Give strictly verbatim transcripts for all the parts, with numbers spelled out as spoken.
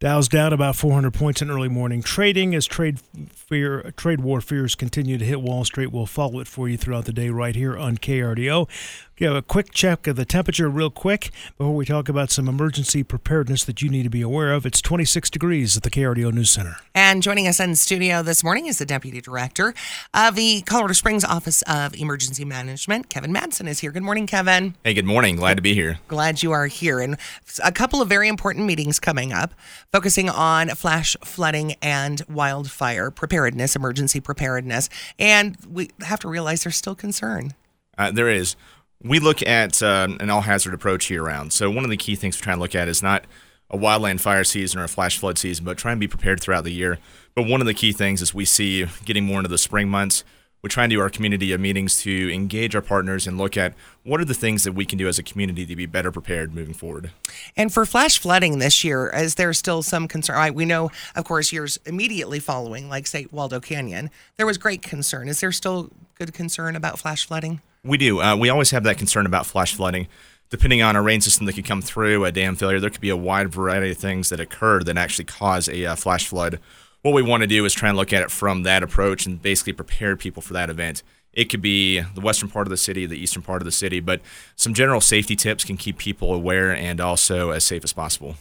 Dow's down about four hundred points in early morning trading as trade fear, trade war fears continue to hit Wall Street. We'll follow it for you throughout the day right here on K R D O. Give a quick check of the temperature real quick before we talk about some emergency preparedness that you need to be aware of. It's twenty-six degrees at the K R D O News Center. And joining us in studio this morning is the Deputy Director of the Colorado Springs Office of Emergency Management. Kevin Madsen is here. Good morning, Kevin. Hey, good morning. Glad to be here. Glad you are here. And a couple of very important meetings coming up, focusing on flash flooding and wildfire preparedness, emergency preparedness. And we have to realize there's still concern. Uh, there is. We look at uh, an all-hazard approach year-round. So one of the key things we try and look at is not a wildland fire season or a flash flood season, but try and be prepared throughout the year. But one of the key things is we see getting more into the spring months, we try and do our community meetings to engage our partners and look at what are the things that we can do as a community to be better prepared moving forward. And for flash flooding this year, is there still some concern? I, we know, of course, years immediately following, like, say, Waldo Canyon, there was great concern. Is there still good concern about flash flooding? We do. Uh, we always have that concern about flash flooding. Depending on a rain system that could come through, a dam failure, there could be a wide variety of things that occur that actually cause a uh, flash flood. What we want to do is try and look at it from that approach and basically prepare people for that event. It could be the western part of the city, the eastern part of the city, but some general safety tips can keep people aware and also as safe as possible.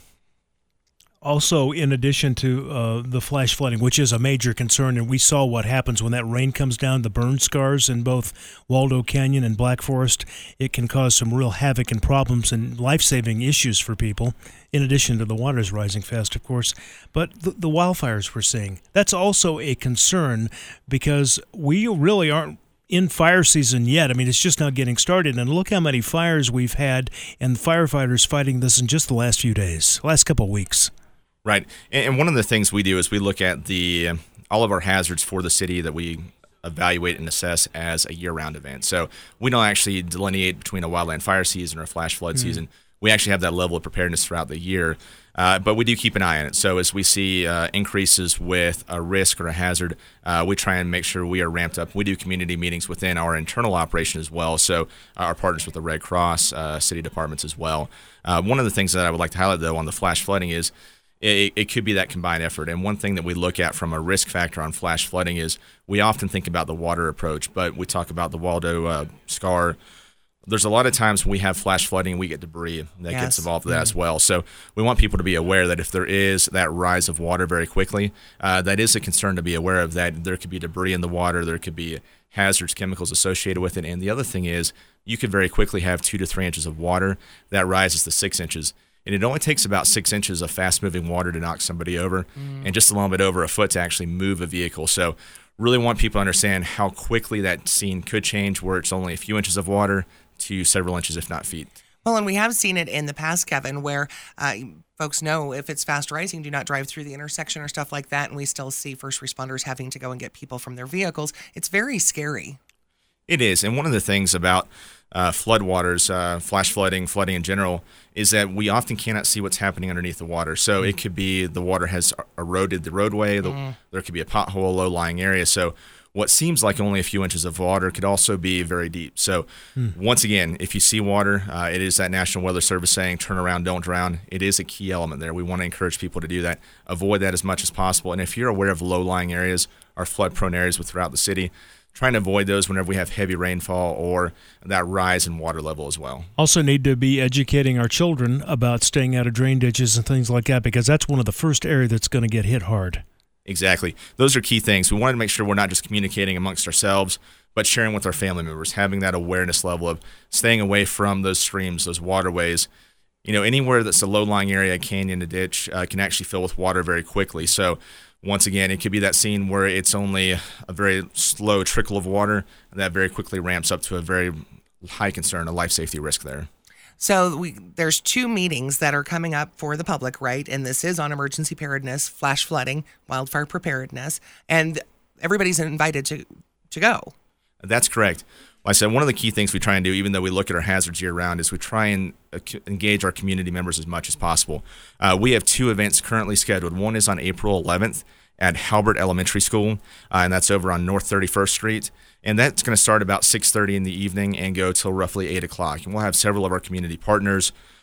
Also, in addition to uh, the flash flooding, which is a major concern, and we saw what happens when that rain comes down, the burn scars in both Waldo Canyon and Black Forest, it can cause some real havoc and problems and life-saving issues for people, in addition to the waters rising fast, of course. But the, the wildfires we're seeing, that's also a concern because we really aren't in fire season yet. I mean, it's just now getting started, and look how many fires we've had and firefighters fighting this in just the last few days, last couple of weeks. Right. And one of the things we do is we look at the all of our hazards for the city that we evaluate and assess as a year-round event. So we don't actually delineate between a wildland fire season or a flash flood mm-hmm. season. We actually have that level of preparedness throughout the year, uh, but we do keep an eye on it. So as we see uh, increases with a risk or a hazard, uh, we try and make sure we are ramped up. We do community meetings within our internal operation as well, so uh, our partners with the Red Cross, uh, city departments as well. Uh, one of the things that I would like to highlight, though, on the flash flooding is It, it could be that combined effort. And one thing that we look at from a risk factor on flash flooding is we often think about the water approach, but we talk about the Waldo uh, scar. There's a lot of times when we have flash flooding, we get debris that yes. gets involved with that mm-hmm. as well. So we want people to be aware that if there is that rise of water very quickly, uh, that is a concern to be aware of, that there could be debris in the water, there could be hazards, chemicals associated with it. And the other thing is you could very quickly have two to three inches of water that rises to six inches. And it only takes about six inches of fast-moving water to knock somebody over mm. and just a little bit over a foot to actually move a vehicle. So really want people to understand how quickly that scene could change where it's only a few inches of water to several inches, if not feet. Well, and we have seen it in the past, Kevin, where uh, folks know if it's fast rising, do not drive through the intersection or stuff like that, and we still see first responders having to go and get people from their vehicles. It's very scary. It is, and one of the things about uh, floodwaters, uh, flash flooding, flooding in general, is that we often cannot see what's happening underneath the water. So it could be the water has eroded the roadway, the, mm. there could be a pothole, low-lying area. So what seems like only a few inches of water could also be very deep. So mm. once again, if you see water, uh, it is that National Weather Service saying, turn around, don't drown. It is a key element there. We want to encourage people to do that, avoid that as much as possible. And if you're aware of low-lying areas or flood-prone areas throughout the city, trying to avoid those whenever we have heavy rainfall or that rise in water level as well. Also need to be educating our children about staying out of drain ditches and things like that, because that's one of the first areas that's going to get hit hard. Exactly. Those are key things. We want to make sure we're not just communicating amongst ourselves, but sharing with our family members, having that awareness level of staying away from those streams, those waterways. You know, anywhere that's a low-lying area, a canyon, a ditch, uh, can actually fill with water very quickly. So once again, it could be that scene where it's only a very slow trickle of water that very quickly ramps up to a very high concern, a life safety risk there. So we, there's two meetings that are coming up for the public, right? And this is on emergency preparedness, flash flooding, wildfire preparedness, and everybody's invited to, to go. That's correct. Like I said, one of the key things we try and do, even though we look at our hazards year-round, is we try and engage our community members as much as possible. Uh, we have two events currently scheduled. One is on April eleventh at Halbert Elementary School, uh, and that's over on North thirty-first Street. And that's going to start about six thirty in the evening and go till roughly eight o'clock. And we'll have several of our community partners,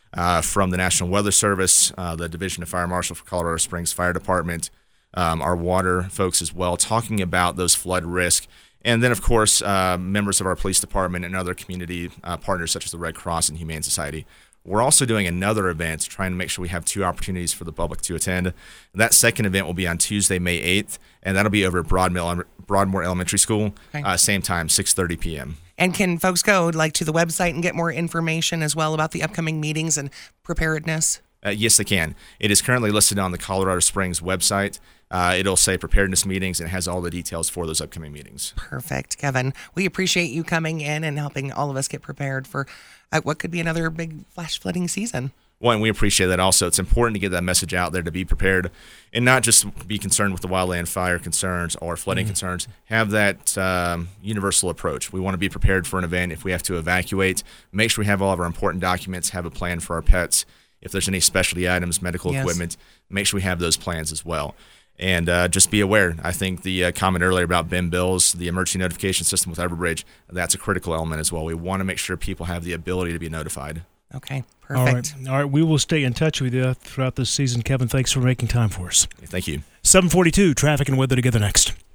uh, from the National Weather Service, uh, the Division of Fire Marshal for Colorado Springs Fire Department, um, our water folks as well, talking about those flood risk. And then, of course, uh, members of our police department and other community uh, partners such as the Red Cross and Humane Society. We're also doing another event, trying to make sure we have two opportunities for the public to attend. That second event will be on Tuesday, May eighth, and that'll be over at Broadmoor, Broadmoor Elementary School, Okay. uh, same time, six thirty p.m. And can folks go like to the website and get more information as well about the upcoming meetings and preparedness? Uh, yes, they can. It is currently listed on the Colorado Springs website. Uh, it'll say preparedness meetings, and it has all the details for those upcoming meetings. Perfect, Kevin. We appreciate you coming in and helping all of us get prepared for uh, what could be another big flash flooding season. Well, and we appreciate that also. It's important to get that message out there to be prepared and not just be concerned with the wildland fire concerns or flooding mm-hmm. concerns. Have that um, universal approach. We want to be prepared for an event if we have to evacuate. Make sure we have all of our important documents, have a plan for our pets. If there's any specialty items, medical Yes. equipment, make sure we have those plans as well. And uh, just be aware. I think the uh, comment earlier about Ben Bills, the emergency notification system with Everbridge, that's a critical element as well. We want to make sure people have the ability to be notified. Okay, All perfect. right. All right. We will stay in touch with you throughout this season. Kevin, thanks for making time for us. Thank you. seven forty-two, traffic and weather together next.